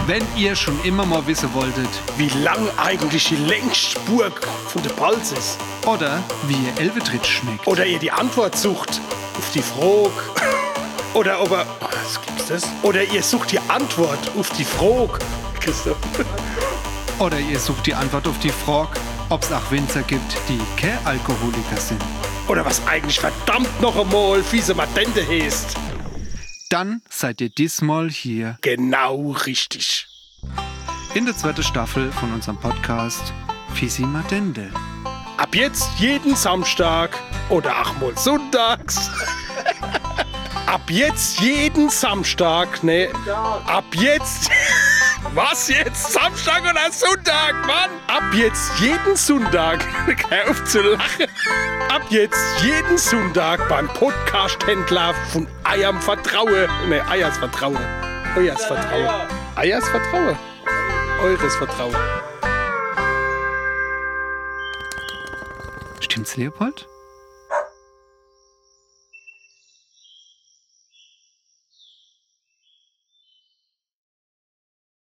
Wenn ihr schon immer mal wissen wolltet, wie lang eigentlich die längste Burg von der Palz ist. oder wie ihr Elvetritz schmeckt, Oder ihr die Antwort sucht auf die Frage. Oder ob er... Was gibt's das? Oder ihr sucht die Antwort auf die Frage. Christoph. oder ihr sucht die Antwort auf die Frage, ob es auch Winzer gibt, die keine Alkoholiker sind, Oder was eigentlich verdammt noch einmal fiese Matente heißt. dann seid ihr diesmal hier Genau richtig. in der zweiten Staffel von unserem Podcast Fisi Madende. Ab jetzt jeden Samstag oder auch mal sonntags. Ab jetzt jeden Samstag, ne? Ab jetzt... Was jetzt? Samstag oder Sonntag, Mann? Ab jetzt jeden Sonntag. Hör auf zu lachen. Ab jetzt jeden Sonntag beim Podcast-Händler von Eierm Vertrauen. Ne, Eiers Vertrauen. Euers Vertrauen. Eiers Vertrauen. Eures Vertrauen. Stimmt's, Leopold?